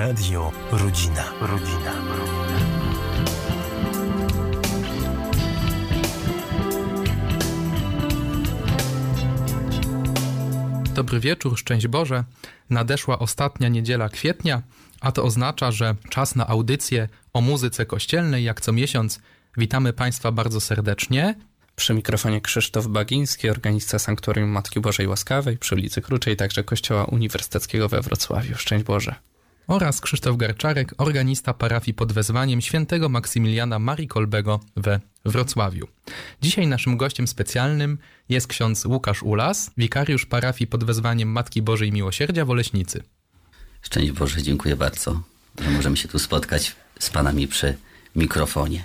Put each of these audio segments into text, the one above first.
Radio Rodzina. Dobry wieczór, szczęść Boże. Nadeszła ostatnia niedziela kwietnia, a to oznacza, że czas na audycję o muzyce kościelnej, jak co miesiąc. Witamy Państwa bardzo serdecznie. Przy mikrofonie Krzysztof Bagiński, organista Sanktuarium Matki Bożej Łaskawej przy ulicy Kruczej, także Kościoła Uniwersyteckiego we Wrocławiu. Szczęść Boże. Oraz Krzysztof Garczarek, organista parafii pod wezwaniem świętego Maksymiliana Marii Kolbego we Wrocławiu. Dzisiaj naszym gościem specjalnym jest ksiądz Łukasz Ulas, wikariusz parafii pod wezwaniem Matki Bożej Miłosierdzia w Oleśnicy. Szczęść Boże, dziękuję bardzo, że możemy się tu spotkać z Panami przy mikrofonie.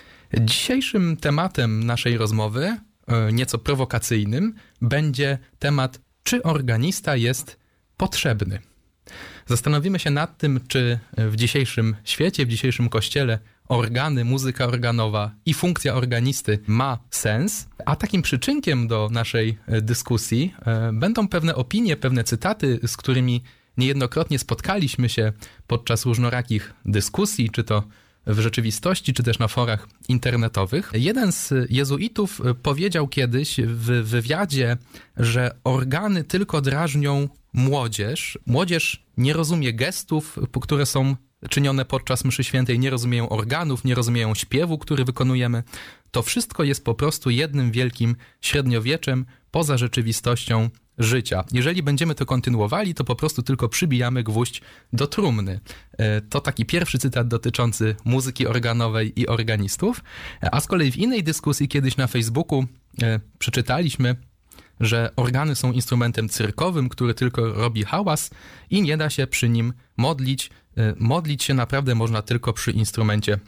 Dzisiejszym tematem naszej rozmowy, nieco prowokacyjnym, będzie temat, czy organista jest potrzebny. Zastanowimy się nad tym, czy w dzisiejszym świecie, w dzisiejszym kościele organy, muzyka organowa i funkcja organisty ma sens, a takim przyczynkiem do naszej dyskusji będą pewne opinie, pewne cytaty, z którymi niejednokrotnie spotkaliśmy się podczas różnorakich dyskusji, czy to w rzeczywistości, czy też na forach internetowych. Jeden z jezuitów powiedział kiedyś w wywiadzie, że organy tylko drażnią młodzież. Młodzież nie rozumie gestów, które są czynione podczas mszy świętej, nie rozumieją organów, nie rozumieją śpiewu, który wykonujemy. To wszystko jest po prostu jednym wielkim średniowieczem poza rzeczywistością życia. Jeżeli będziemy to kontynuowali, to po prostu tylko przybijamy gwóźdź do trumny. To taki pierwszy cytat dotyczący muzyki organowej i organistów. A z kolei w innej dyskusji kiedyś na Facebooku przeczytaliśmy, że organy są instrumentem cyrkowym, który tylko robi hałas i nie da się przy nim modlić. Modlić się naprawdę można tylko przy instrumencie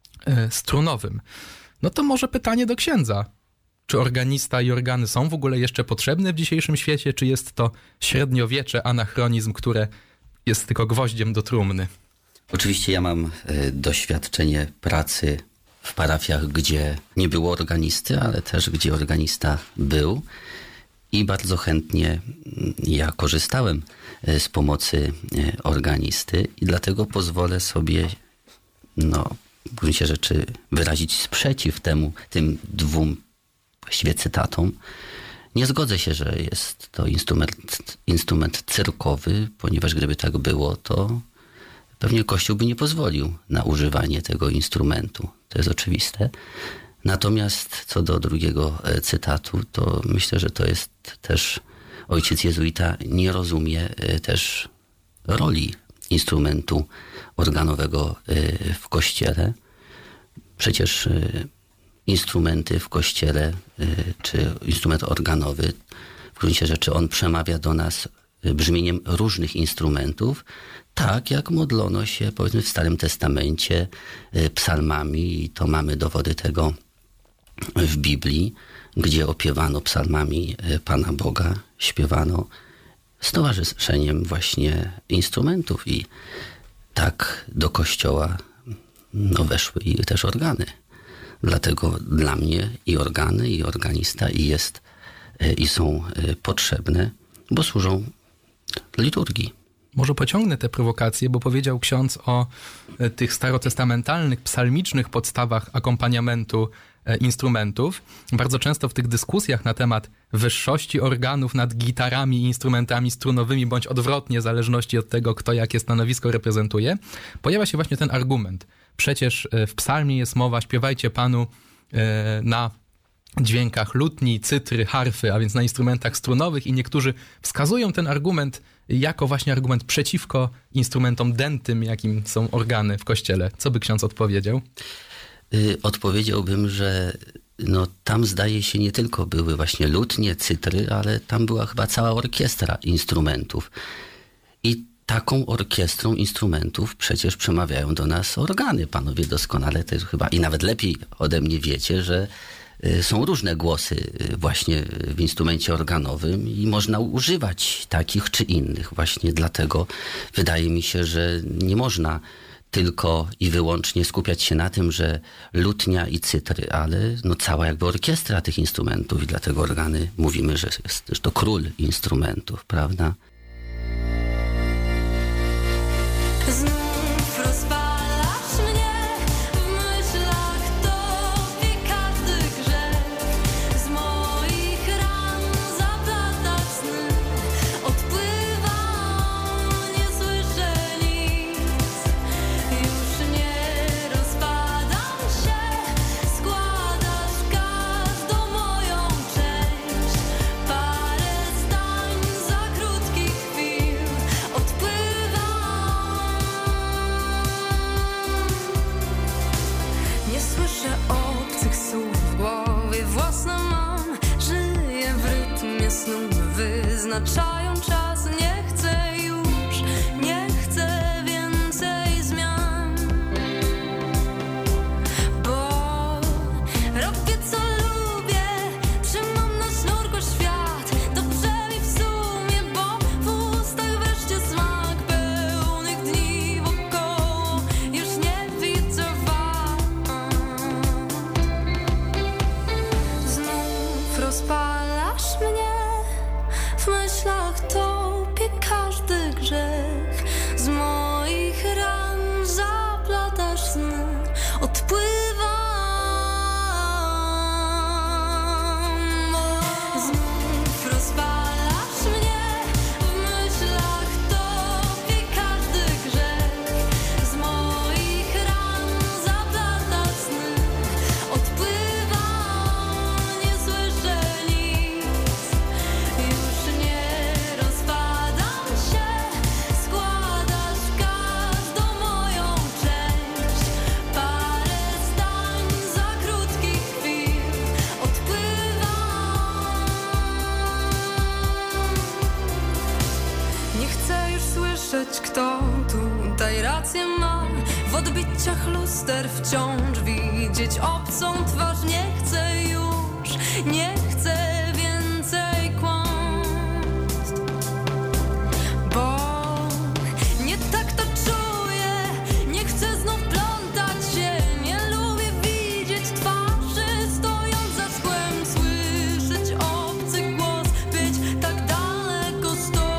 strunowym. No to może pytanie do księdza. Czy organista i organy są w ogóle jeszcze potrzebne w dzisiejszym świecie, czy jest to średniowiecze, anachronizm, które jest tylko gwoździem do trumny? Oczywiście ja mam doświadczenie pracy w parafiach, gdzie nie było organisty, ale też gdzie organista był i bardzo chętnie ja korzystałem z pomocy organisty i dlatego pozwolę sobie w gruncie rzeczy wyrazić sprzeciw tym dwóm właściwie cytatom. Nie zgodzę się, że jest to instrument cyrkowy, ponieważ gdyby tak było, to pewnie Kościół by nie pozwolił na używanie tego instrumentu. To jest oczywiste. Natomiast co do drugiego cytatu, to myślę, że to jest też ojciec jezuita nie rozumie też roli instrumentu organowego w Kościele. Przecież instrumenty w Kościele, czy instrument organowy, w gruncie rzeczy on przemawia do nas brzmieniem różnych instrumentów, tak jak modlono się, powiedzmy, w Starym Testamencie psalmami i to mamy dowody tego w Biblii, gdzie opiewano psalmami Pana Boga, śpiewano z towarzyszeniem właśnie instrumentów i tak do Kościoła weszły i też organy. Dlatego dla mnie i organy, i organista i są potrzebne, bo służą liturgii. Może pociągnę te prowokacje, bo powiedział ksiądz o tych starotestamentalnych, psalmicznych podstawach akompaniamentu instrumentów. Bardzo często w tych dyskusjach na temat wyższości organów nad gitarami i instrumentami strunowymi, bądź odwrotnie, w zależności od tego, kto jakie stanowisko reprezentuje, pojawia się właśnie ten argument. Przecież w psalmie jest mowa, śpiewajcie Panu na dźwiękach lutni, cytry, harfy, a więc na instrumentach strunowych i niektórzy wskazują ten argument jako właśnie argument przeciwko instrumentom dętym, jakim są organy w Kościele. Co by ksiądz odpowiedział? Odpowiedziałbym, że tam zdaje się nie tylko były właśnie lutnie, cytry, ale tam była chyba cała orkiestra instrumentów. I taką orkiestrą instrumentów przecież przemawiają do nas organy. Panowie doskonale też chyba i nawet lepiej ode mnie wiecie, że są różne głosy właśnie w instrumencie organowym i można używać takich czy innych. Właśnie dlatego wydaje mi się, że nie można tylko i wyłącznie skupiać się na tym, że lutnia i cytry, ale cała jakby orkiestra tych instrumentów i dlatego organy mówimy, że jest też to król instrumentów, prawda? oznaczają czas. Nie chcę już, nie chcę więcej zmian, bo robię co lubię, trzymam na sznurku świat. Dobrze mi w sumie, bo w ustach wreszcie smak pełnych dni wokoło. Już nie widzę was. Znów rozpalasz mnie, w myślach topie każdy grzech. Z moich ran zaplatasz sny, odpływam. Znów rozpalasz mnie, w myślach topie każdy grzech. Z moich ran zaplatasz sny, odpływam, nie słyszę nic. Już nie rozpadam się, składasz każdą moją część. Parę zdań za krótkich chwil, odpływam. Nie chcę już słyszeć, kto tutaj rację ma. W odbiciach luster wciąż widzieć obcą twarz. Nie chcę już, nie chcę więcej kłamstw, bo nie tak to czuję. Nie chcę znów plątać się, nie lubię widzieć twarzy stojąc za szkłem, słyszeć obcy głos, być tak daleko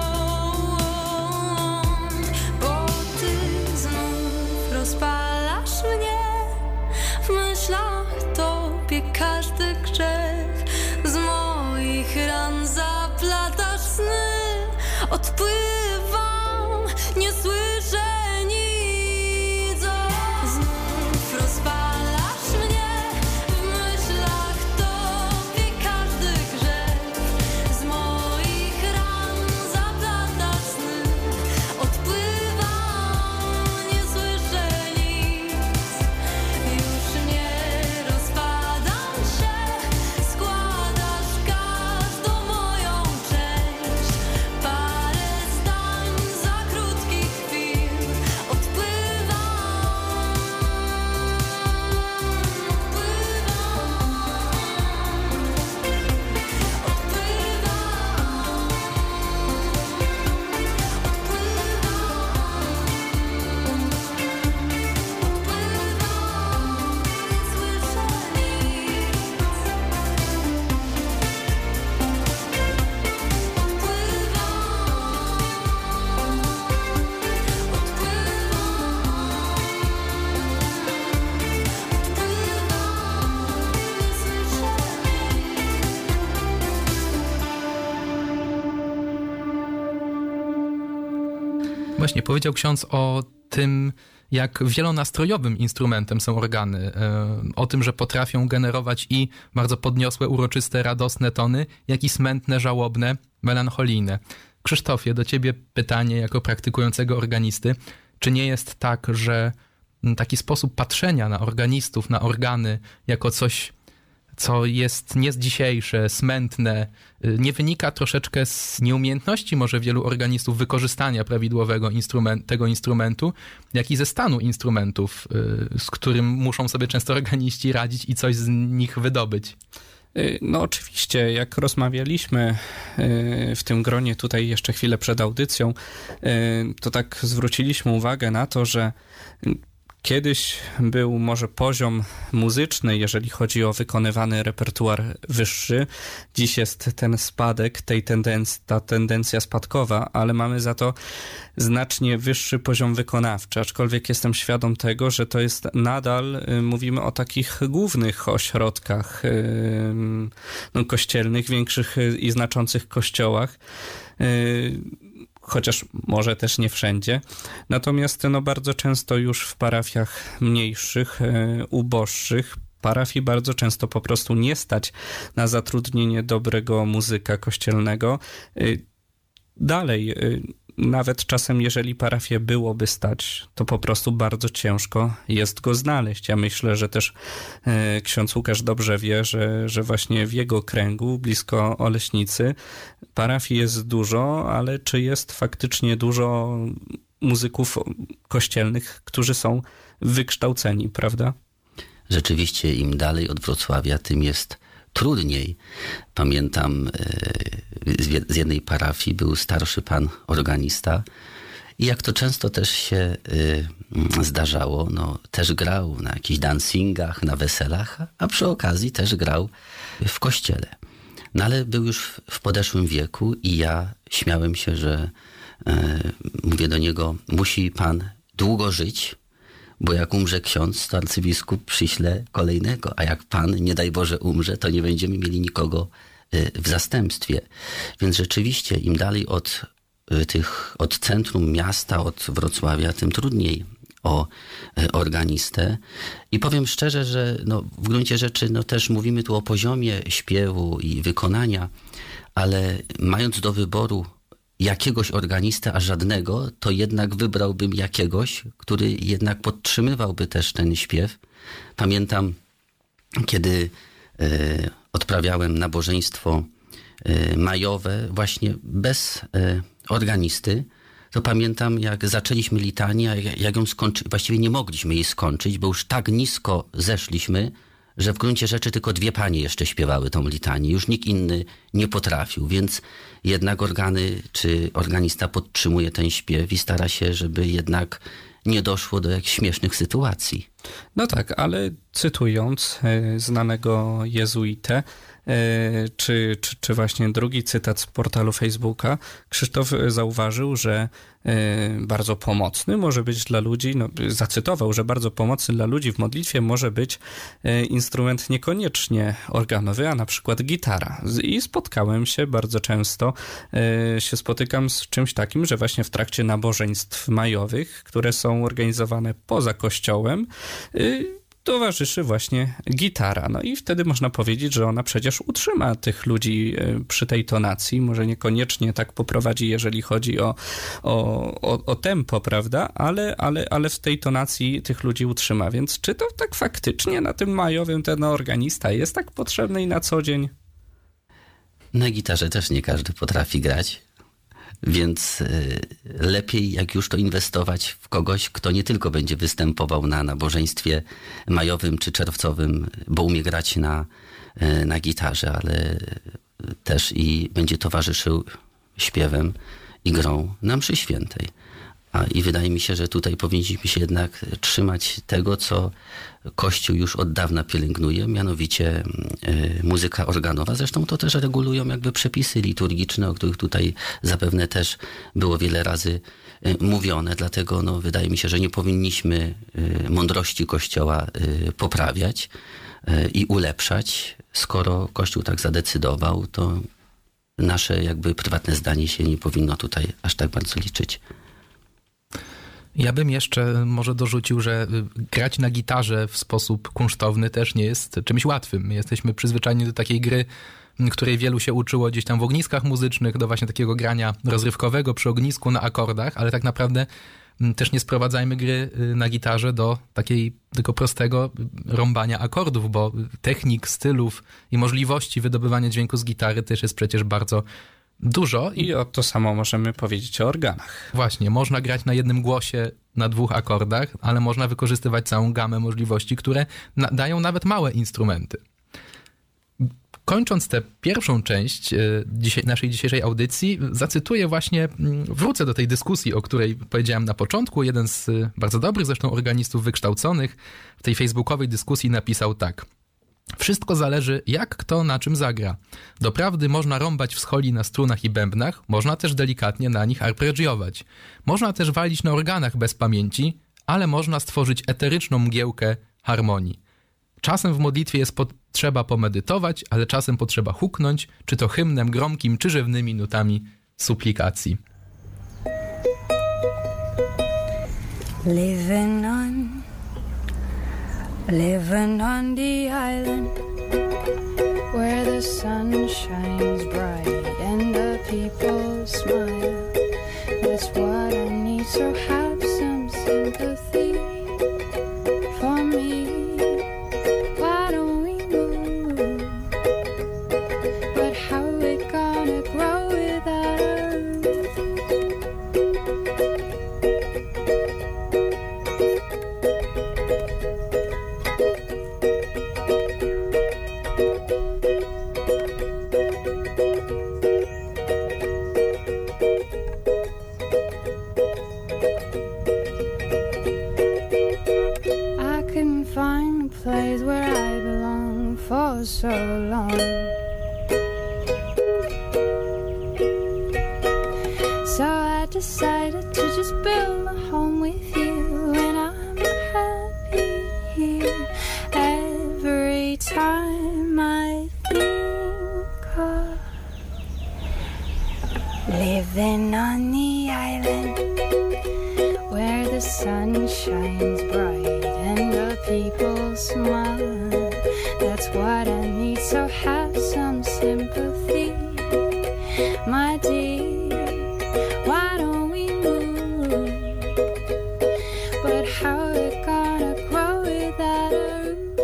stąd, bo ty znów rozpalasz mnie, w myślach topie każdy grzech. Z moich ran zaplatasz sny, odpływam, nie słyszę nic. Znów rozpalasz mnie, w myślach topie każdy grzech. Z moich ran zaplatasz sny, odpływam, nie słyszę nic. Już nie rozpadam się, składasz każdą moją część. Parę zdań za krótkich chwil, odpływam, Właśnie powiedział ksiądz o tym, jak wielonastrojowym instrumentem są organy. O tym, że potrafią generować i bardzo podniosłe, uroczyste, radosne tony, jak i smętne, żałobne, melancholijne. Krzysztofie, do ciebie pytanie jako praktykującego organisty. Czy nie jest tak, że taki sposób patrzenia na organistów, na organy jako coś, co jest nie z dzisiejsze, smętne, nie wynika troszeczkę z nieumiejętności może wielu organistów wykorzystania prawidłowego tego instrumentu, jak i ze stanu instrumentów, z którym muszą sobie często organiści radzić i coś z nich wydobyć? No oczywiście, jak rozmawialiśmy w tym gronie tutaj jeszcze chwilę przed audycją, to tak zwróciliśmy uwagę na to, że kiedyś był może poziom muzyczny, jeżeli chodzi o wykonywany repertuar wyższy. Dziś jest ten spadek, ta tendencja spadkowa, ale mamy za to znacznie wyższy poziom wykonawczy, aczkolwiek jestem świadom tego, że to jest nadal, mówimy o takich głównych ośrodkach kościelnych, większych i znaczących kościołach, chociaż może też nie wszędzie. Natomiast bardzo często już w parafiach mniejszych, uboższych, parafii bardzo często po prostu nie stać na zatrudnienie dobrego muzyka kościelnego. Dalej, nawet czasem, jeżeli parafię byłoby stać, to po prostu bardzo ciężko jest go znaleźć. Ja myślę, że też ksiądz Łukasz dobrze wie, że właśnie w jego kręgu, blisko Oleśnicy, parafii jest dużo, ale czy jest faktycznie dużo muzyków kościelnych, którzy są wykształceni, prawda? Rzeczywiście im dalej od Wrocławia, tym jest trudniej. Pamiętam, z jednej parafii był starszy pan organista i jak to często też się zdarzało, no, też grał na jakichś dancingach, na weselach, a przy okazji też grał w kościele. No ale był już w podeszłym wieku i ja śmiałem się, że mówię do niego, musi pan długo żyć, bo jak umrze ksiądz, to arcybiskup przyśle kolejnego, a jak pan, nie daj Boże, umrze, to nie będziemy mieli nikogo w zastępstwie. Więc rzeczywiście im dalej od centrum miasta, od Wrocławia, tym trudniej o organistę. I powiem szczerze, że no, w gruncie rzeczy no, też mówimy tu o poziomie śpiewu i wykonania, ale mając do wyboru jakiegoś organistę, a żadnego, to jednak wybrałbym jakiegoś, który jednak podtrzymywałby też ten śpiew. Pamiętam, kiedy odprawiałem nabożeństwo majowe właśnie bez organisty, to pamiętam, jak zaczęliśmy litanię, jak ją skończyć, właściwie nie mogliśmy jej skończyć, bo już tak nisko zeszliśmy, że w gruncie rzeczy tylko 2 panie jeszcze śpiewały tą litanię. Już nikt inny nie potrafił, więc jednak organy czy organista podtrzymuje ten śpiew i stara się, żeby jednak nie doszło do jakichś śmiesznych sytuacji. No tak, ale cytując znanego jezuitę, czy właśnie drugi cytat z portalu Facebooka, Krzysztof zauważył, że bardzo pomocny może być dla ludzi, no, zacytował, że bardzo pomocny dla ludzi w modlitwie może być instrument niekoniecznie organowy, a na przykład gitara. I spotkałem się bardzo często, spotykam z czymś takim, że właśnie w trakcie nabożeństw majowych, które są organizowane poza kościołem, towarzyszy właśnie gitara. No i wtedy można powiedzieć, że ona przecież utrzyma tych ludzi przy tej tonacji. Może niekoniecznie tak poprowadzi, jeżeli chodzi o tempo, prawda? Ale w tej tonacji tych ludzi utrzyma. Więc czy to tak faktycznie na tym majowym ten organista jest tak potrzebny i na co dzień? Na gitarze też nie każdy potrafi grać. Więc lepiej jak już to inwestować w kogoś, kto nie tylko będzie występował na nabożeństwie majowym czy czerwcowym, bo umie grać na gitarze, ale też i będzie towarzyszył śpiewem i grą na mszy świętej. I wydaje mi się, że tutaj powinniśmy się jednak trzymać tego, co Kościół już od dawna pielęgnuje, mianowicie muzyka organowa. Zresztą to też regulują jakby przepisy liturgiczne, o których tutaj zapewne też było wiele razy mówione. Dlatego no, wydaje mi się, że nie powinniśmy mądrości Kościoła poprawiać i ulepszać. Skoro Kościół tak zadecydował, to nasze jakby prywatne zdanie się nie powinno tutaj aż tak bardzo liczyć. Ja bym jeszcze może dorzucił, że grać na gitarze w sposób kunsztowny też nie jest czymś łatwym. My jesteśmy przyzwyczajeni do takiej gry, której wielu się uczyło gdzieś tam w ogniskach muzycznych, do właśnie takiego grania rozrywkowego przy ognisku na akordach, ale tak naprawdę też nie sprowadzajmy gry na gitarze do takiej tylko prostego rąbania akordów, bo technik, stylów i możliwości wydobywania dźwięku z gitary też jest przecież bardzo dużo. I o to samo możemy powiedzieć o organach. Właśnie, można grać na jednym głosie na 2 akordach, ale można wykorzystywać całą gamę możliwości, które dają nawet małe instrumenty. Kończąc tę pierwszą część naszej dzisiejszej audycji, wrócę do tej dyskusji, o której powiedziałem na początku. Jeden z bardzo dobrych zresztą organistów wykształconych w tej facebookowej dyskusji napisał tak. Wszystko zależy, jak kto na czym zagra. Doprawdy można rąbać w scholi na strunach i bębnach, można też delikatnie na nich arpeggiować. Można też walić na organach bez pamięci, ale można stworzyć eteryczną mgiełkę harmonii. Czasem w modlitwie trzeba pomedytować, ale czasem potrzeba huknąć, czy to hymnem gromkim, czy rzewnymi nutami suplikacji. Living on the island where the sun shines bright and the people smile. That's so have some sympathy for me. Why don't we move? But how we gonna grow without a roof? I couldn't find a place where I belong for so long. So I decided to just build a home with you, and I'm happy here. Every time I think of living on the island where the sun shines bright and the people smile. That's what I need, so have some sympathy, my dear. Why don't we move? But how we gonna grow without a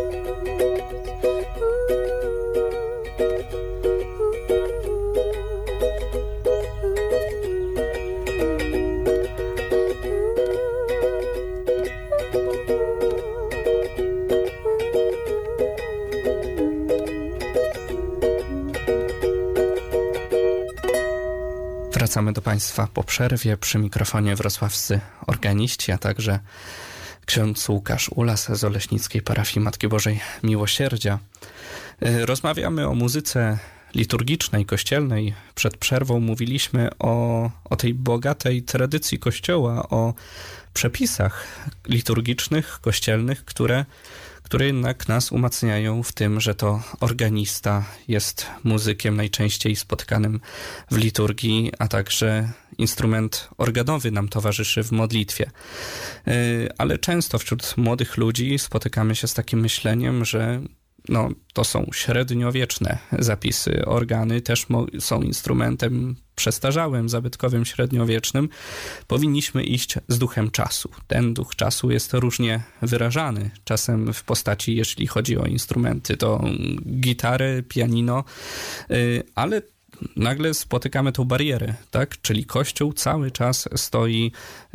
Wracamy do Państwa po przerwie. Przy mikrofonie wrocławscy organiści, a także ksiądz Łukasz Ulas z Oleśnickiej Parafii Matki Bożej Miłosierdzia. Rozmawiamy o muzyce liturgicznej, kościelnej. Przed przerwą mówiliśmy o tej bogatej tradycji Kościoła, o przepisach liturgicznych, kościelnych, które jednak nas umacniają w tym, że to organista jest muzykiem najczęściej spotykanym w liturgii, a także instrument organowy nam towarzyszy w modlitwie. Ale często wśród młodych ludzi spotykamy się z takim myśleniem, że to są średniowieczne zapisy. Organy też są instrumentem przestarzałym, zabytkowym, średniowiecznym. Powinniśmy iść z duchem czasu. Ten duch czasu jest różnie wyrażany. Czasem w postaci, jeśli chodzi o instrumenty, to gitary, pianino, ale nagle spotykamy tą barierę, tak? Czyli Kościół cały czas stoi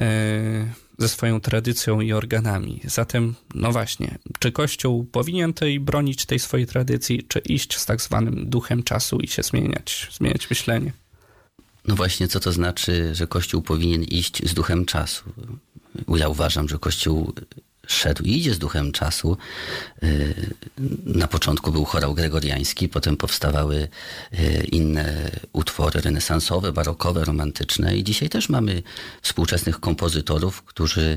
ze swoją tradycją i organami. Zatem, właśnie, czy Kościół powinien bronić tej swojej tradycji, czy iść z tak zwanym duchem czasu i się zmieniać myślenie? No właśnie, co to znaczy, że Kościół powinien iść z duchem czasu? Ja uważam, że Kościół szedł i idzie z duchem czasu. Na początku był chorał gregoriański, potem powstawały inne utwory renesansowe, barokowe, romantyczne i dzisiaj też mamy współczesnych kompozytorów, którzy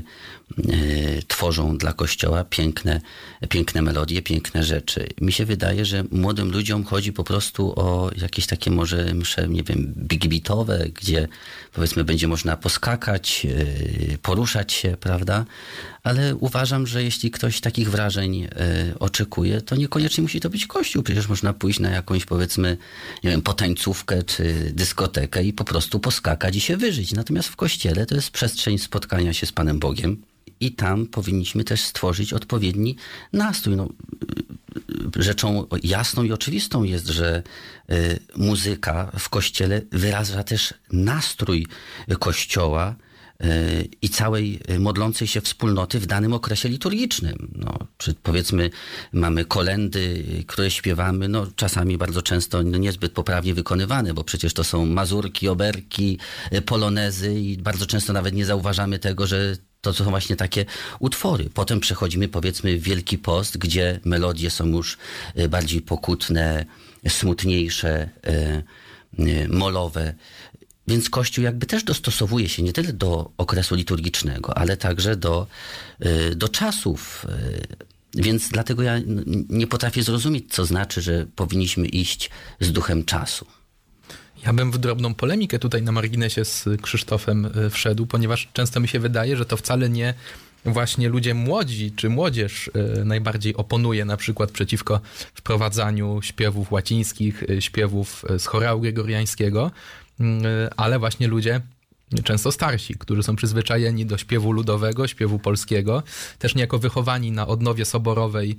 tworzą dla Kościoła piękne melodie, piękne rzeczy. Mi się wydaje, że młodym ludziom chodzi po prostu o jakieś takie może msze, nie wiem, big beatowe, gdzie powiedzmy będzie można poskakać, poruszać się, prawda? Ale uważam, że jeśli ktoś takich wrażeń oczekuje, to niekoniecznie musi to być Kościół. Przecież można pójść na jakąś, powiedzmy, nie wiem, potańcówkę czy dyskotekę i po prostu poskakać i się wyżyć. Natomiast w Kościele to jest przestrzeń spotkania się z Panem Bogiem i tam powinniśmy też stworzyć odpowiedni nastrój. Rzeczą jasną i oczywistą jest, że muzyka w Kościele wyraża też nastrój Kościoła i całej modlącej się wspólnoty w danym okresie liturgicznym. Czy powiedzmy mamy kolędy, które śpiewamy, czasami bardzo często niezbyt poprawnie wykonywane, bo przecież to są mazurki, oberki, polonezy i bardzo często nawet nie zauważamy tego, że to są właśnie takie utwory. Potem przechodzimy, powiedzmy, w Wielki Post, gdzie melodie są już bardziej pokutne, smutniejsze, molowe. Więc Kościół jakby też dostosowuje się nie tyle do okresu liturgicznego, ale także do czasów. Więc dlatego ja nie potrafię zrozumieć, co znaczy, że powinniśmy iść z duchem czasu. Ja bym w drobną polemikę tutaj na marginesie z Krzysztofem wszedł, ponieważ często mi się wydaje, że to wcale nie właśnie ludzie młodzi czy młodzież najbardziej oponuje na przykład przeciwko wprowadzaniu śpiewów łacińskich, śpiewów z chorału gregoriańskiego, ale właśnie ludzie często starsi, którzy są przyzwyczajeni do śpiewu ludowego, śpiewu polskiego, też niejako wychowani na odnowie soborowej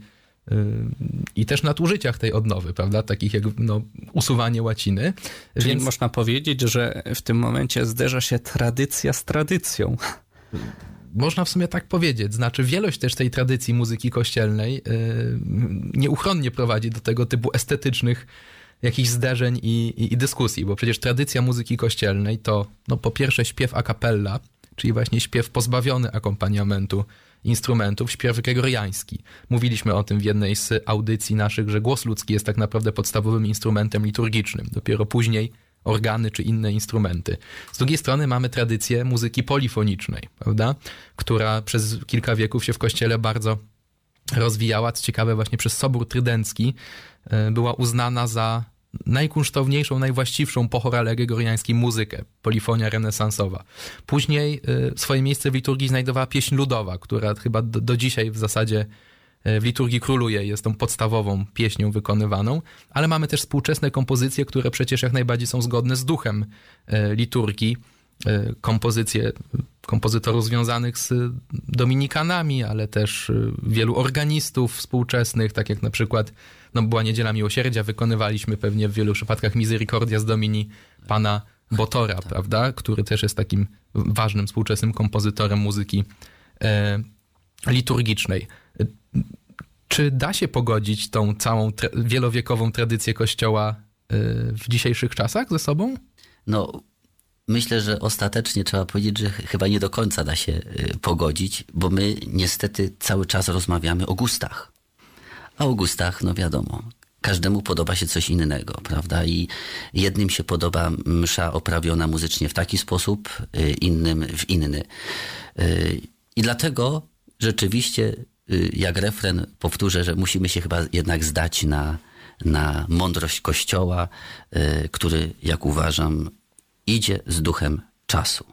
i też nadużyciach tej odnowy, prawda, takich jak usuwanie łaciny. Czyli Więc można powiedzieć, że w tym momencie zderza się tradycja z tradycją. można w sumie tak powiedzieć. Znaczy wielość też tej tradycji muzyki kościelnej nieuchronnie prowadzi do tego typu estetycznych jakichś zderzeń i dyskusji, bo przecież tradycja muzyki kościelnej to po pierwsze śpiew a cappella, czyli właśnie śpiew pozbawiony akompaniamentu instrumentów, śpiew gregoriański. Mówiliśmy o tym w jednej z audycji naszych, że głos ludzki jest tak naprawdę podstawowym instrumentem liturgicznym. Dopiero później organy czy inne instrumenty. Z drugiej strony mamy tradycję muzyki polifonicznej, prawda, która przez kilka wieków się w Kościele bardzo rozwijała. Co ciekawe, właśnie przez Sobór Trydencki była uznana za najkunsztowniejszą, najwłaściwszą po chorale gregoriańskiej muzykę, polifonia renesansowa. Później swoje miejsce w liturgii znajdowała pieśń ludowa, która chyba do dzisiaj w zasadzie w liturgii króluje, jest tą podstawową pieśnią wykonywaną, ale mamy też współczesne kompozycje, które przecież jak najbardziej są zgodne z duchem liturgii. Kompozycje kompozytorów związanych z dominikanami, ale też wielu organistów współczesnych, tak jak na przykład była Niedziela Miłosierdzia, wykonywaliśmy pewnie w wielu przypadkach Misericordia z Domini pana Botora, prawda, który też jest takim ważnym współczesnym kompozytorem muzyki liturgicznej. Czy da się pogodzić tą całą wielowiekową tradycję Kościoła w dzisiejszych czasach ze sobą? Myślę, że ostatecznie trzeba powiedzieć, że chyba nie do końca da się pogodzić, bo my niestety cały czas rozmawiamy o gustach. A o gustach, wiadomo, każdemu podoba się coś innego, prawda? I jednym się podoba msza oprawiona muzycznie w taki sposób, innym w inny. I dlatego rzeczywiście, jak refren powtórzę, że musimy się chyba jednak zdać na mądrość Kościoła, który, jak uważam, idzie z duchem czasu.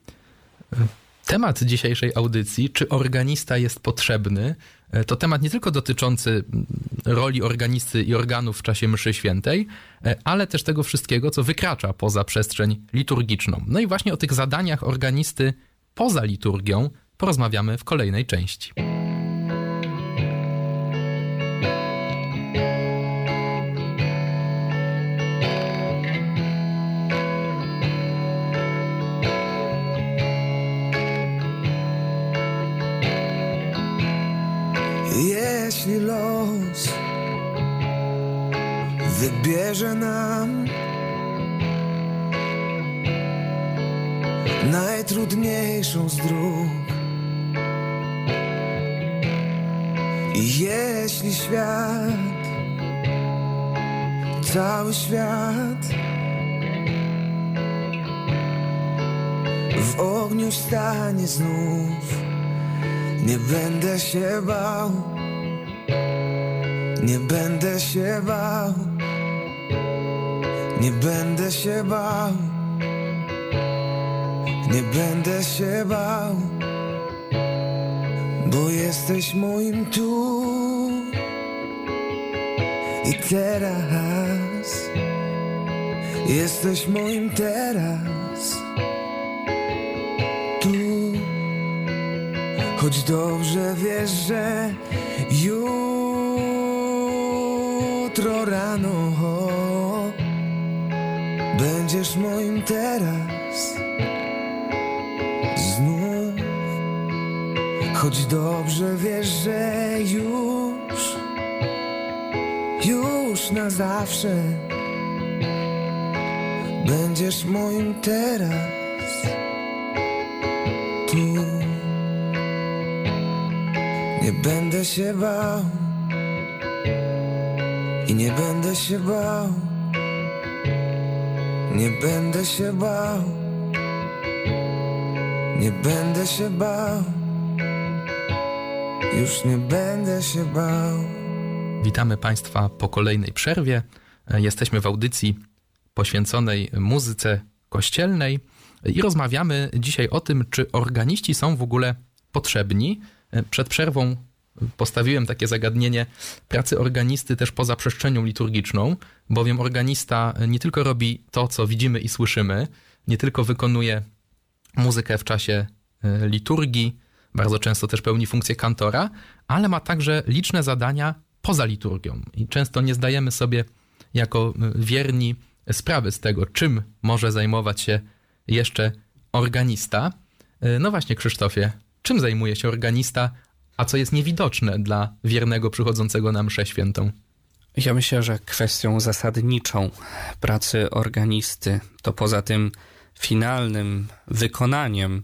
Temat dzisiejszej audycji, czy organista jest potrzebny, to temat nie tylko dotyczący roli organisty i organów w czasie mszy świętej, ale też tego wszystkiego, co wykracza poza przestrzeń liturgiczną. No i właśnie o tych zadaniach organisty poza liturgią porozmawiamy w kolejnej części. Jeśli los wybierze nam najtrudniejszą z dróg i jeśli świat, cały świat w ogniu stanie znów, nie będę się bał, nie będę się bał, nie będę się bał, nie będę się bał, bo jesteś moim tu i teraz, jesteś moim teraz, tu. Choć dobrze wiesz, że jutro rano będziesz moim teraz znów. Choć dobrze wiesz, że już na zawsze będziesz moim teraz tu. Nie będę się bał i nie będę się bał, nie będę się bał, nie będę się bał, już nie będę się bał. Witamy Państwa po kolejnej przerwie. Jesteśmy w audycji poświęconej muzyce kościelnej i rozmawiamy dzisiaj o tym, czy organiści są w ogóle potrzebni. Przed przerwą postawiłem takie zagadnienie pracy organisty też poza przestrzenią liturgiczną, bowiem organista nie tylko robi to, co widzimy i słyszymy, nie tylko wykonuje muzykę w czasie liturgii, bardzo często też pełni funkcję kantora, ale ma także liczne zadania poza liturgią. I często nie zdajemy sobie jako wierni sprawy z tego, czym może zajmować się jeszcze organista. No właśnie, Krzysztofie, czym zajmuje się organista, a co jest niewidoczne dla wiernego przychodzącego na mszę świętą? Ja myślę, że kwestią zasadniczą pracy organisty to poza tym finalnym wykonaniem,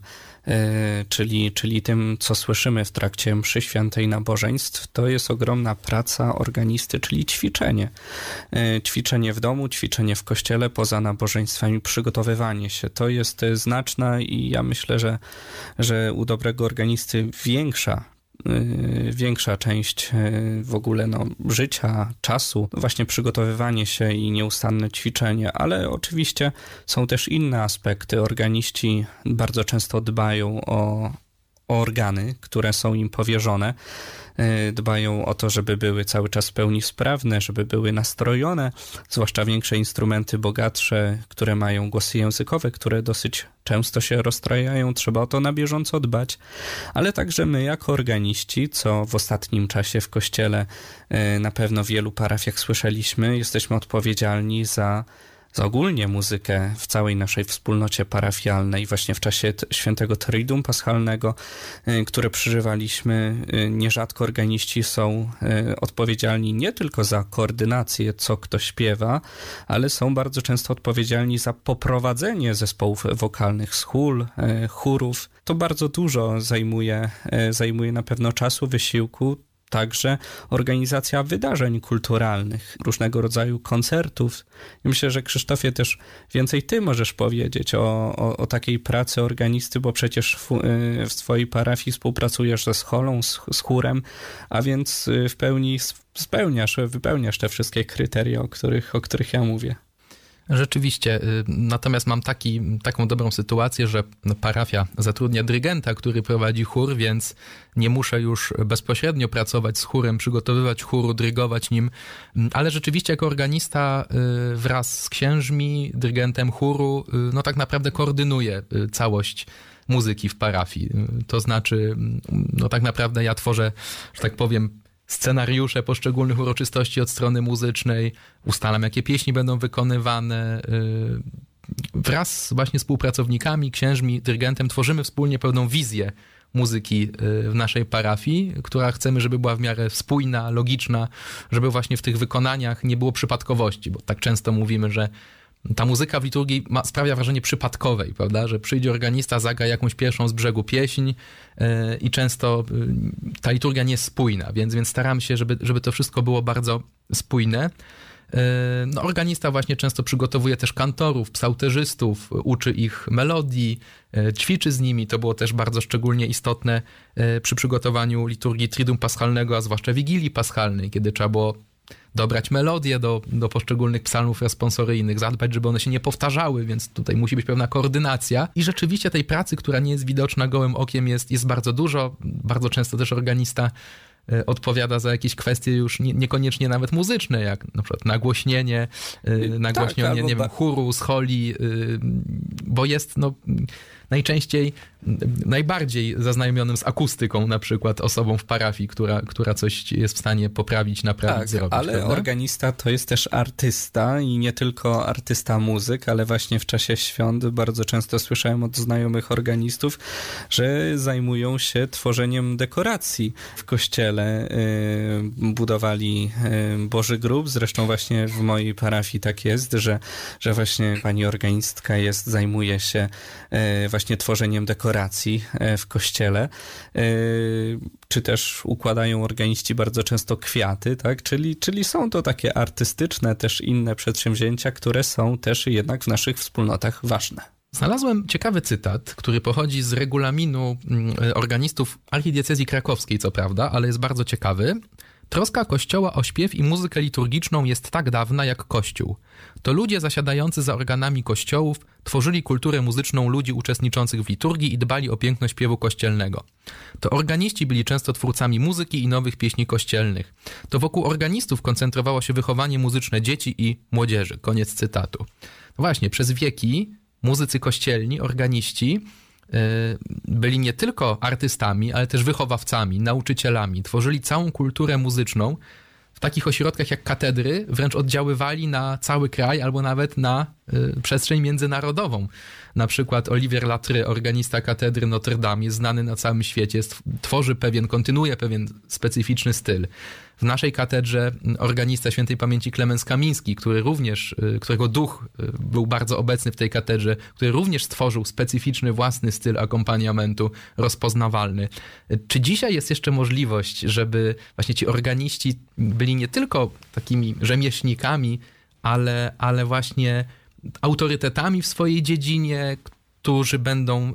czyli tym, co słyszymy w trakcie mszy świętej nabożeństw, to jest ogromna praca organisty, czyli ćwiczenie. Ćwiczenie w domu, ćwiczenie w kościele, poza nabożeństwami, przygotowywanie się. To jest znaczna i ja myślę, że u dobrego organisty większa część w ogóle życia, czasu, właśnie przygotowywanie się i nieustanne ćwiczenie, ale oczywiście są też inne aspekty. Organiści bardzo często dbają o organy, które są im powierzone. Dbają o to, żeby były cały czas w pełni sprawne, żeby były nastrojone, zwłaszcza większe instrumenty, bogatsze, które mają głosy językowe, które dosyć często się rozstrajają. Trzeba o to na bieżąco dbać, ale także my jako organiści, co w ostatnim czasie w kościele na pewno w wielu parafiach słyszeliśmy, jesteśmy odpowiedzialni za ogólnie muzykę w całej naszej wspólnocie parafialnej, właśnie w czasie świętego Triduum Paschalnego, które przeżywaliśmy. Nierzadko organiści są odpowiedzialni nie tylko za koordynację, co kto śpiewa, ale są bardzo często odpowiedzialni za poprowadzenie zespołów wokalnych, schól, chórów. To bardzo dużo zajmuje na pewno czasu, wysiłku. Także organizacja wydarzeń kulturalnych, różnego rodzaju koncertów. I myślę, że Krzysztofie też więcej ty możesz powiedzieć o takiej pracy organisty, bo przecież w swojej parafii współpracujesz ze scholą, z chórem, a więc w pełni wypełniasz te wszystkie kryteria, o których ja mówię. Rzeczywiście, natomiast mam taką dobrą sytuację, że parafia zatrudnia dyrygenta, który prowadzi chór, więc nie muszę już bezpośrednio pracować z chórem, przygotowywać chóru, dyrygować nim, ale rzeczywiście jako organista wraz z księżmi, dyrygentem chóru, no tak naprawdę koordynuję całość muzyki w parafii. To znaczy, no tak naprawdę ja tworzę, że tak powiem, scenariusze poszczególnych uroczystości od strony muzycznej, ustalam, jakie pieśni będą wykonywane. Wraz właśnie z współpracownikami, księżmi, dyrygentem tworzymy wspólnie pewną wizję muzyki w naszej parafii, która chcemy, żeby była w miarę spójna, logiczna, żeby właśnie w tych wykonaniach nie było przypadkowości, bo tak często mówimy, że ta muzyka w liturgii sprawia wrażenie przypadkowej, prawda? Że przyjdzie organista, zagra jakąś pierwszą z brzegu pieśń i często ta liturgia nie jest spójna, więc staram się, żeby to wszystko było bardzo spójne. No, organista właśnie często przygotowuje też kantorów, psałterzystów, uczy ich melodii, ćwiczy z nimi. To było też bardzo szczególnie istotne przy przygotowaniu liturgii Triduum Paschalnego, a zwłaszcza Wigilii Paschalnej, kiedy trzeba było dobrać melodię do poszczególnych psalmów responsoryjnych, zadbać, żeby one się nie powtarzały, więc tutaj musi być pewna koordynacja. I rzeczywiście tej pracy, która nie jest widoczna gołym okiem, jest bardzo dużo. Bardzo często też organista odpowiada za jakieś kwestie już niekoniecznie nawet muzyczne, jak na przykład nagłośnienie, nie wiem, chóru, scholi, bo jest najczęściej najbardziej zaznajomionym z akustyką na przykład osobą w parafii, która coś jest w stanie poprawić, naprawić, zrobić. Ale prawda? Organista to jest też artysta i nie tylko artysta muzyk, ale właśnie w czasie świąt bardzo często słyszałem od znajomych organistów, że zajmują się tworzeniem dekoracji w kościele. Budowali Boży Grób, zresztą właśnie w mojej parafii tak jest, że właśnie pani organistka zajmuje się właśnie tworzeniem dekoracji w kościele, czy też układają organiści bardzo często kwiaty, tak? Czyli są to takie artystyczne, też inne przedsięwzięcia, które są też jednak w naszych wspólnotach ważne. Znalazłem ciekawy cytat, który pochodzi z regulaminu organistów archidiecezji krakowskiej, co prawda, ale jest bardzo ciekawy. Troska Kościoła o śpiew i muzykę liturgiczną jest tak dawna jak Kościół. To ludzie zasiadający za organami kościołów tworzyli kulturę muzyczną ludzi uczestniczących w liturgii i dbali o piękno śpiewu kościelnego. To organiści byli często twórcami muzyki i nowych pieśni kościelnych. To wokół organistów koncentrowało się wychowanie muzyczne dzieci i młodzieży. Koniec cytatu. No właśnie, przez wieki muzycy kościelni, organiści byli nie tylko artystami, ale też wychowawcami, nauczycielami. Tworzyli całą kulturę muzyczną. W takich ośrodkach jak katedry wręcz oddziaływali na cały kraj albo nawet na przestrzeń międzynarodową. Na przykład Olivier Latry, organista katedry Notre Dame, jest znany na całym świecie, kontynuuje pewien specyficzny styl. W naszej katedrze organista świętej pamięci Klemens Kamiński, którego duch był bardzo obecny w tej katedrze, który również stworzył specyficzny własny styl akompaniamentu rozpoznawalny. Czy dzisiaj jest jeszcze możliwość, żeby właśnie ci organiści byli nie tylko takimi rzemieślnikami, ale właśnie autorytetami w swojej dziedzinie, którzy będą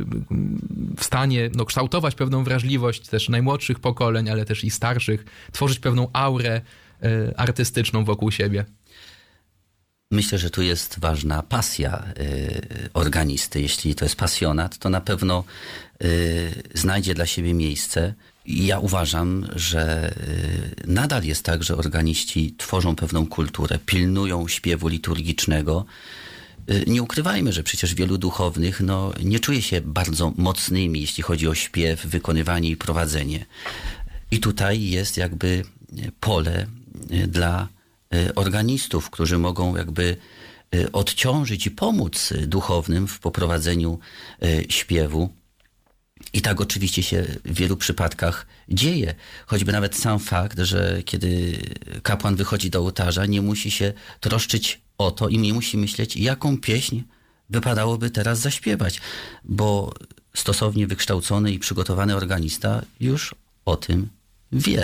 w stanie kształtować pewną wrażliwość też najmłodszych pokoleń, ale też i starszych, tworzyć pewną aurę artystyczną wokół siebie? Myślę, że tu jest ważna pasja organisty. Jeśli to jest pasjonat, to na pewno znajdzie dla siebie miejsce. I ja uważam, że nadal jest tak, że organiści tworzą pewną kulturę, pilnują śpiewu liturgicznego. Nie ukrywajmy, że przecież wielu duchownych nie czuje się bardzo mocnymi, jeśli chodzi o śpiew, wykonywanie i prowadzenie. I tutaj jest jakby pole dla organistów, którzy mogą jakby odciążyć i pomóc duchownym w poprowadzeniu śpiewu. I tak oczywiście się w wielu przypadkach dzieje. Choćby nawet sam fakt, że kiedy kapłan wychodzi do ołtarza, nie musi się troszczyć o to i nie musi myśleć, jaką pieśń wypadałoby teraz zaśpiewać, bo stosownie wykształcony i przygotowany organista już o tym wie.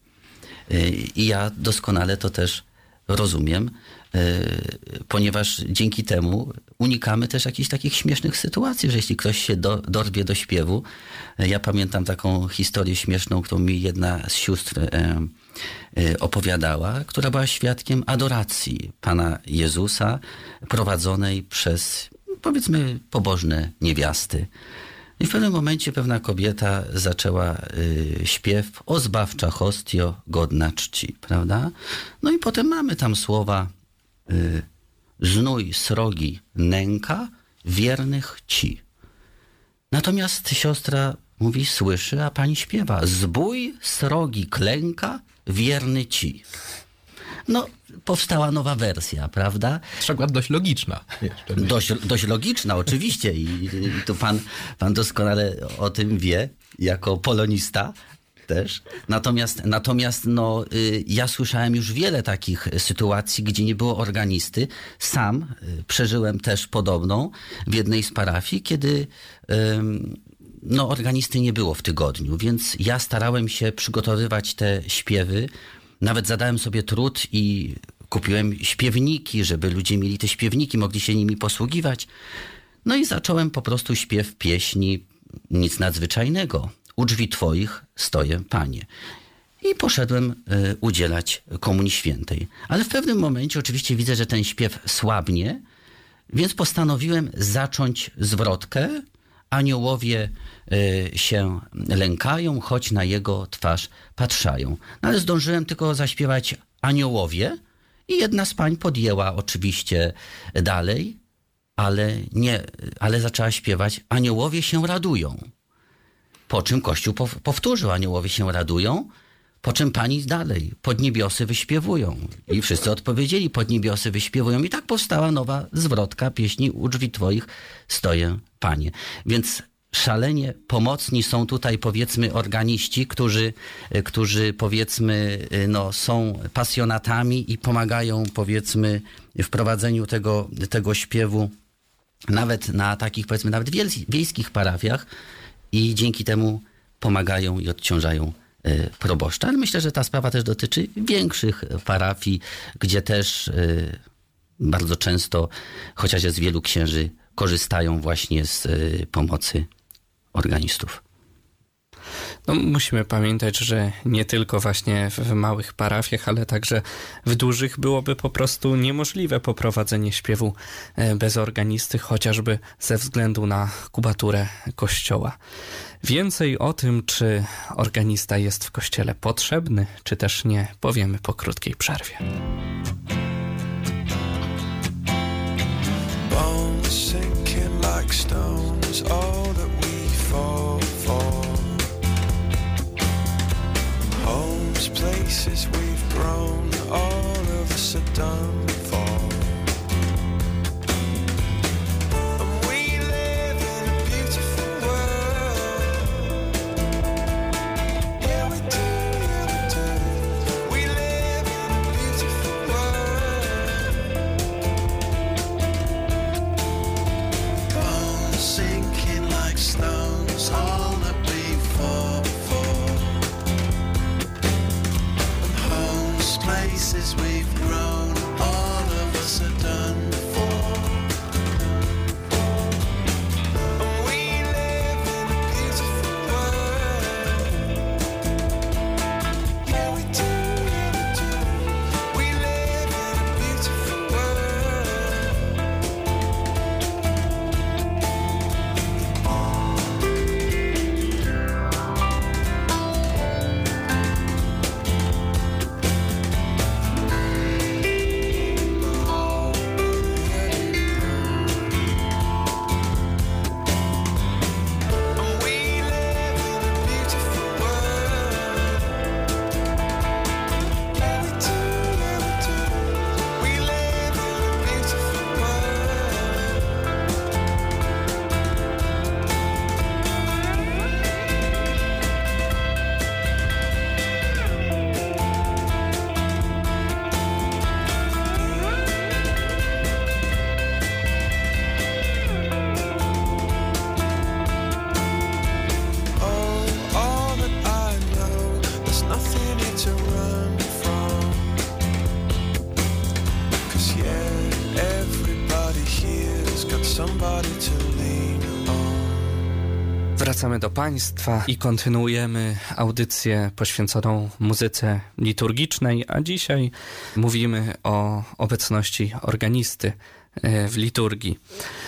I ja doskonale to też rozumiem, ponieważ dzięki temu unikamy też jakichś takich śmiesznych sytuacji, że jeśli ktoś się dorwie do śpiewu. Ja pamiętam taką historię śmieszną, którą mi jedna z sióstr opowiadała, która była świadkiem adoracji Pana Jezusa prowadzonej przez, powiedzmy, pobożne niewiasty. I w pewnym momencie pewna kobieta zaczęła śpiew: o zbawcza hostio, godna czci, prawda? No i potem mamy tam słowa: znój srogi nęka, wiernych ci. Natomiast siostra mówi: słyszy, a pani śpiewa: zbój srogi klęka, wierny ci. No, powstała nowa wersja, prawda? Przykład dość logiczna. Dość logiczna, oczywiście. I tu pan doskonale o tym wie, jako polonista też. Natomiast ja słyszałem już wiele takich sytuacji, gdzie nie było organisty. Sam przeżyłem też podobną w jednej z parafii, kiedy organisty nie było w tygodniu, więc ja starałem się przygotowywać te śpiewy. Nawet zadałem sobie trud i kupiłem śpiewniki, żeby ludzie mieli te śpiewniki, mogli się nimi posługiwać. No i zacząłem po prostu śpiew pieśni, nic nadzwyczajnego. U drzwi Twoich stoję, Panie. I poszedłem udzielać Komunii Świętej. Ale w pewnym momencie oczywiście widzę, że ten śpiew słabnie, więc postanowiłem zacząć zwrotkę. Aniołowie się lękają, choć na jego twarz patrzają. No ale zdążyłem tylko zaśpiewać aniołowie i jedna z pań podjęła oczywiście dalej, ale zaczęła śpiewać: aniołowie się radują. Po czym Kościół powtórzył: aniołowie się radują, po czym pani dalej: pod niebiosy wyśpiewują. I wszyscy odpowiedzieli: pod niebiosy wyśpiewują. I tak powstała nowa zwrotka pieśni: u drzwi Twoich stoję, Panie. Więc szalenie pomocni są tutaj, powiedzmy, organiści, którzy powiedzmy, są pasjonatami i pomagają, powiedzmy, w prowadzeniu tego śpiewu nawet na takich, powiedzmy, nawet wiejskich parafiach i dzięki temu pomagają i odciążają proboszcza. Ale myślę, że ta sprawa też dotyczy większych parafii, gdzie też bardzo często, chociaż jest wielu księży, korzystają właśnie z pomocy organistów. Musimy pamiętać, że nie tylko właśnie w małych parafiach, ale także w dużych byłoby po prostu niemożliwe poprowadzenie śpiewu bez organisty, chociażby ze względu na kubaturę kościoła. Więcej o tym, czy organista jest w kościele potrzebny, czy też nie, powiemy po krótkiej przerwie. Bones sinking like stones, all the places we've grown, all of us are done for. Wracamy do Państwa i kontynuujemy audycję poświęconą muzyce liturgicznej, a dzisiaj mówimy o obecności organisty w liturgii.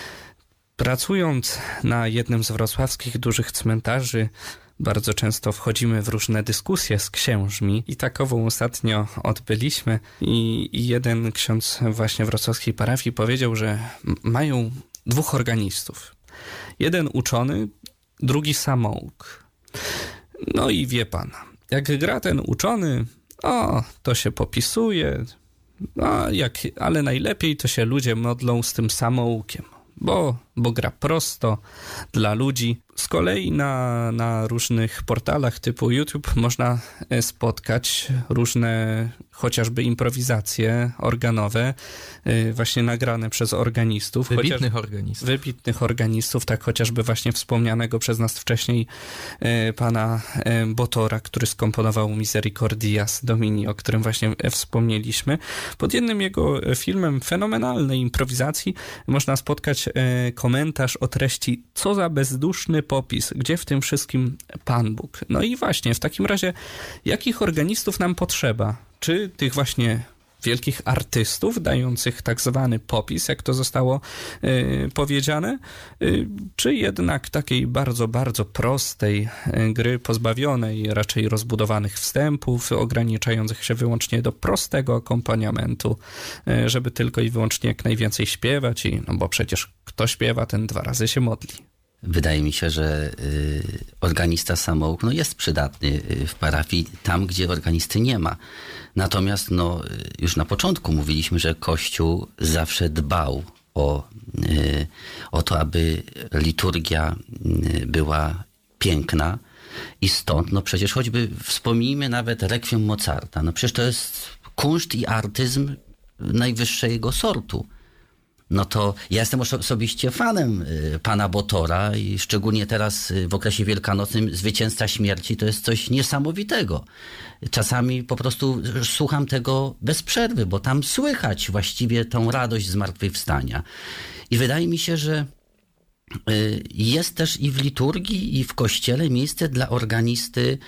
Pracując na jednym z wrocławskich dużych cmentarzy, bardzo często wchodzimy w różne dyskusje z księżmi i takową ostatnio odbyliśmy i jeden ksiądz właśnie wrocławskiej parafii powiedział, że mają 2 organistów. Jeden uczony, drugi samouk. No i wie pan, jak gra ten uczony, to się popisuje, ale najlepiej to się ludzie modlą z tym samoukiem, bo gra prosto dla ludzi. Z kolei na różnych portalach typu YouTube można spotkać różne chociażby improwizacje organowe, właśnie nagrane przez organistów. Wybitnych organistów, tak chociażby właśnie wspomnianego przez nas wcześniej pana Botora, który skomponował Misericordias Domini, o którym właśnie wspomnieliśmy. Pod jednym jego filmem fenomenalnej improwizacji można spotkać komentarz o treści "Co za bezduszny popis, gdzie w tym wszystkim Pan Bóg?". No i właśnie, w takim razie, jakich organistów nam potrzeba? Czy tych właśnie wielkich artystów dających tak zwany popis, jak to zostało powiedziane, czy jednak takiej bardzo, bardzo prostej gry, pozbawionej raczej rozbudowanych wstępów, ograniczających się wyłącznie do prostego akompaniamentu, żeby tylko i wyłącznie jak najwięcej śpiewać, bo przecież kto śpiewa, ten 2 razy się modli. Wydaje mi się, że organista samouk jest przydatny w parafii tam, gdzie organisty nie ma. Natomiast już na początku mówiliśmy, że Kościół zawsze dbał o to, aby liturgia była piękna i stąd przecież choćby wspomnijmy nawet Requiem Mozarta. Przecież to jest kunszt i artyzm najwyższego sortu. To ja jestem osobiście fanem pana Botora i szczególnie teraz w okresie wielkanocnym Zwycięzca Śmierci to jest coś niesamowitego. Czasami po prostu słucham tego bez przerwy, bo tam słychać właściwie tą radość zmartwychwstania. I wydaje mi się, że jest też i w liturgii, i w kościele miejsce dla organisty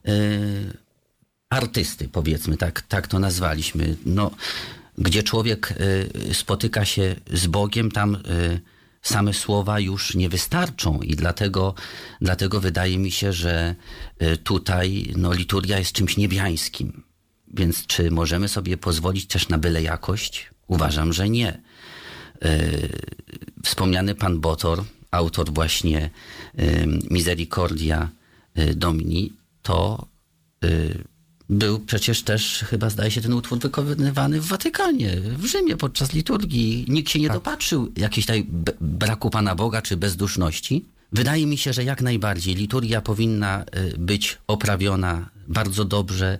artysty, powiedzmy, tak to nazwaliśmy. Gdzie człowiek spotyka się z Bogiem, tam same słowa już nie wystarczą i dlatego wydaje mi się, że tutaj liturgia jest czymś niebiańskim. Więc czy możemy sobie pozwolić też na byle jakość? Uważam, że nie. Wspomniany pan Botor, autor właśnie Misericordia Domini, to był przecież też, chyba zdaje się, ten utwór wykonywany w Watykanie, w Rzymie podczas liturgii. Nikt się nie dopatrzył jakiejś tutaj braku Pana Boga czy bezduszności. Wydaje mi się, że jak najbardziej liturgia powinna być oprawiona bardzo dobrze,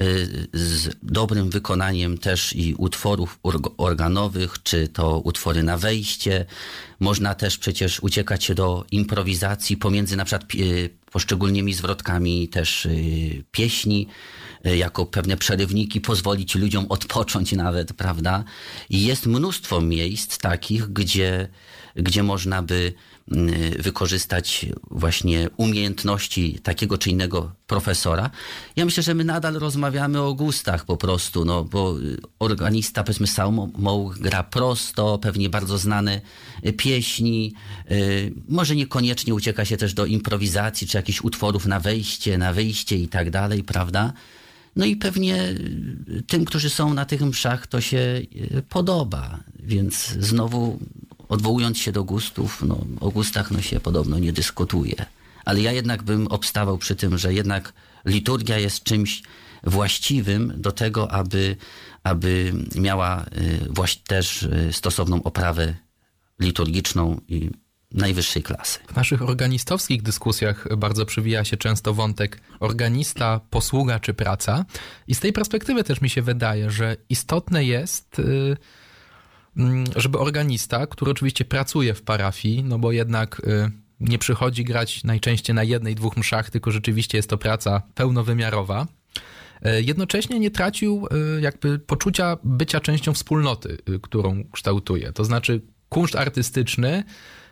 z dobrym wykonaniem też i utworów organowych, czy to utwory na wejście. Można też przecież uciekać się do improwizacji pomiędzy na przykład poszczególnymi zwrotkami też pieśni, jako pewne przerywniki, pozwolić ludziom odpocząć nawet, prawda? I jest mnóstwo miejsc takich, gdzie można by wykorzystać właśnie umiejętności takiego czy innego profesora. Ja myślę, że my nadal rozmawiamy o gustach po prostu, no bo organista, powiedzmy, Samoch gra prosto, pewnie bardzo znane pieśni, może niekoniecznie ucieka się też do improwizacji, czy jakichś utworów na wyjście i tak dalej, prawda? No i pewnie tym, którzy są na tych mszach, to się podoba, więc znowu odwołując się do gustów, no, o gustach no, się podobno nie dyskutuje. Ale ja jednak bym obstawał przy tym, że jednak liturgia jest czymś właściwym do tego, aby miała też stosowną oprawę liturgiczną i najwyższej klasy. W naszych organistowskich dyskusjach bardzo przywija się często wątek organista, posługa czy praca. I z tej perspektywy też mi się wydaje, że istotne jest, żeby organista, który oczywiście pracuje w parafii, no bo jednak nie przychodzi grać najczęściej na 1-2 mszach, tylko rzeczywiście jest to praca pełnowymiarowa, jednocześnie nie tracił jakby poczucia bycia częścią wspólnoty, którą kształtuje. To znaczy kunszt artystyczny,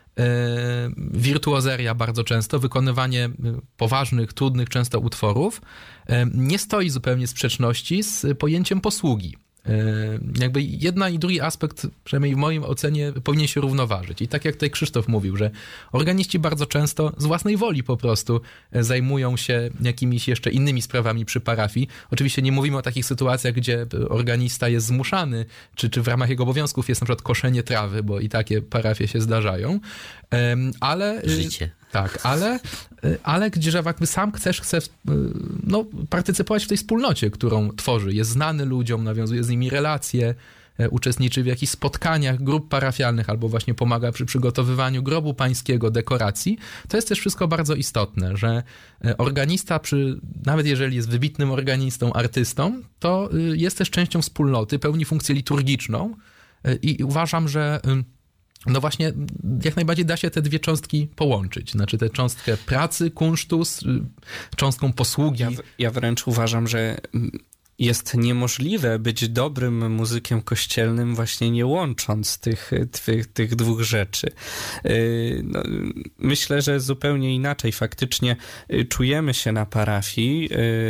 wirtuozeria bardzo często, wykonywanie poważnych, trudnych często utworów nie stoi zupełnie w sprzeczności z pojęciem posługi. Jakby jedna i drugi aspekt, przynajmniej w mojej ocenie, powinien się równoważyć. I tak jak tutaj Krzysztof mówił, że organiści bardzo często z własnej woli po prostu zajmują się jakimiś jeszcze innymi sprawami przy parafii. Oczywiście nie mówimy o takich sytuacjach, gdzie organista jest zmuszany, czy w ramach jego obowiązków jest na przykład koszenie trawy, bo i takie parafie się zdarzają. Ale życie. Tak, ale gdzie jakby sam chce partycypować w tej wspólnocie, którą tworzy. Jest znany ludziom, nawiązuje z nimi relacje, uczestniczy w jakichś spotkaniach grup parafialnych albo właśnie pomaga przy przygotowywaniu grobu pańskiego, dekoracji. To jest też wszystko bardzo istotne, że organista, nawet jeżeli jest wybitnym organistą, artystą, to jest też częścią wspólnoty, pełni funkcję liturgiczną i uważam, że no właśnie, jak najbardziej da się te dwie cząstki połączyć. Znaczy tę cząstkę pracy, kunsztu z cząstką posługi. Ja wręcz uważam, że jest niemożliwe być dobrym muzykiem kościelnym właśnie nie łącząc tych dwóch rzeczy. No, myślę, że zupełnie inaczej faktycznie czujemy się na parafii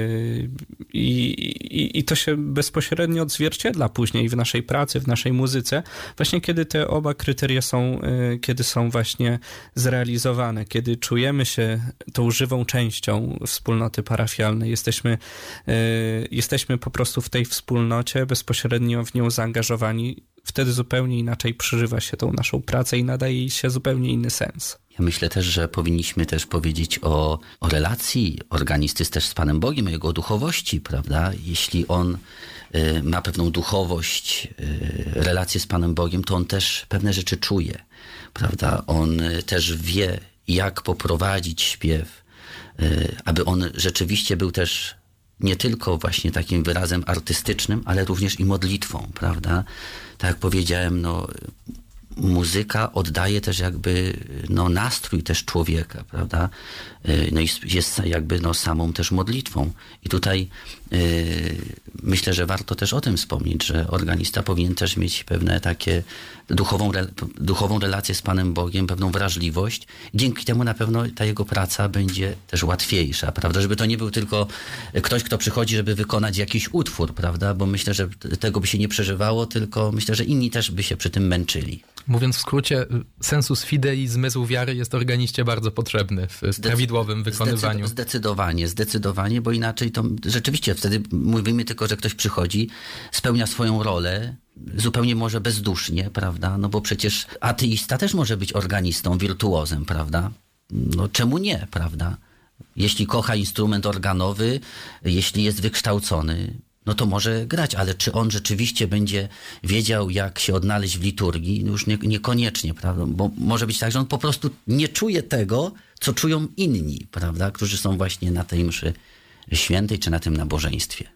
i to się bezpośrednio odzwierciedla później w naszej pracy, w naszej muzyce, właśnie kiedy te oba kryteria są właśnie zrealizowane, kiedy czujemy się tą żywą częścią wspólnoty parafialnej, jesteśmy po prostu w tej wspólnocie, bezpośrednio w nią zaangażowani, wtedy zupełnie inaczej przeżywa się tą naszą pracę i nadaje jej się zupełnie inny sens. Ja myślę też, że powinniśmy też powiedzieć o relacji organisty też z Panem Bogiem, o jego duchowości, prawda? Jeśli on ma pewną duchowość, relację z Panem Bogiem, to on też pewne rzeczy czuje, prawda? On też wie, jak poprowadzić śpiew, aby on rzeczywiście był też nie tylko właśnie takim wyrazem artystycznym, ale również i modlitwą, prawda? Tak jak powiedziałem, muzyka oddaje też jakby nastrój też człowieka, prawda? No i jest jakby samą też modlitwą. I tutaj myślę, że warto też o tym wspomnieć, że organista powinien też mieć pewne takie duchową relację z Panem Bogiem, pewną wrażliwość. Dzięki temu na pewno ta jego praca będzie też łatwiejsza, prawda? Żeby to nie był tylko ktoś, kto przychodzi, żeby wykonać jakiś utwór, prawda? Bo myślę, że tego by się nie przeżywało, tylko myślę, że inni też by się przy tym męczyli. Mówiąc w skrócie, sensus fidei, zmysł wiary jest organiście bardzo potrzebny w prawidłowym wykonywaniu. Zdecydowanie, bo inaczej to rzeczywiście wtedy mówimy tylko, że ktoś przychodzi, spełnia swoją rolę, zupełnie może bezdusznie, prawda? No bo przecież ateista też może być organistą, wirtuozem, prawda? No czemu nie, prawda? Jeśli kocha instrument organowy, jeśli jest wykształcony, no to może grać, ale czy on rzeczywiście będzie wiedział, jak się odnaleźć w liturgii? Już niekoniecznie, prawda? Bo może być tak, że on po prostu nie czuje tego, co czują inni, prawda? Którzy są właśnie na tej mszy świętej, czy na tym nabożeństwie.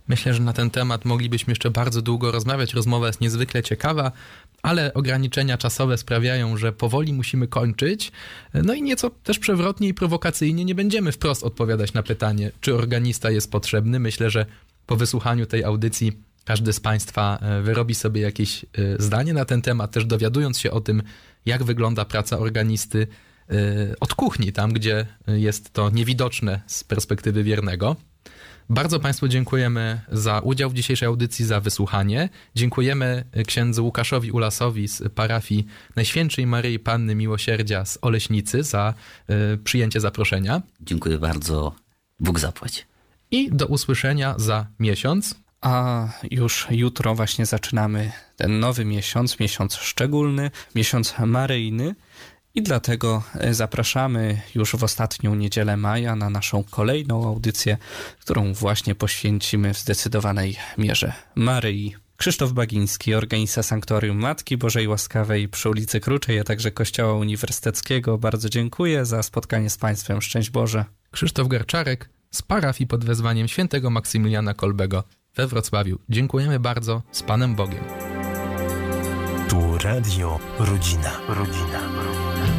Myślę, że na ten temat moglibyśmy jeszcze bardzo długo rozmawiać. Rozmowa jest niezwykle ciekawa, ale ograniczenia czasowe sprawiają, że powoli musimy kończyć. No i nieco też przewrotnie i prowokacyjnie nie będziemy wprost odpowiadać na pytanie, czy organista jest potrzebny. Myślę, że po wysłuchaniu tej audycji każdy z Państwa wyrobi sobie jakieś zdanie na ten temat, też dowiadując się o tym, jak wygląda praca organisty od kuchni, tam gdzie jest to niewidoczne z perspektywy wiernego. Bardzo Państwu dziękujemy za udział w dzisiejszej audycji, za wysłuchanie. Dziękujemy księdzu Łukaszowi Ulasowi z parafii Najświętszej Maryi Panny Miłosierdzia z Oleśnicy za przyjęcie zaproszenia. Dziękuję bardzo. Bóg zapłać. I do usłyszenia za miesiąc. A już jutro właśnie zaczynamy ten nowy miesiąc, miesiąc szczególny, miesiąc maryjny. I dlatego zapraszamy już w ostatnią niedzielę maja na naszą kolejną audycję, którą właśnie poświęcimy w zdecydowanej mierze Maryi. Krzysztof Bagiński, organista Sanktuarium Matki Bożej Łaskawej przy ulicy Kruczej, a także Kościoła Uniwersyteckiego. Bardzo dziękuję za spotkanie z Państwem. Szczęść Boże. Krzysztof Garczarek z parafii pod wezwaniem świętego Maksymiliana Kolbego we Wrocławiu. Dziękujemy bardzo. Z Panem Bogiem. Tu Radio Rodzina.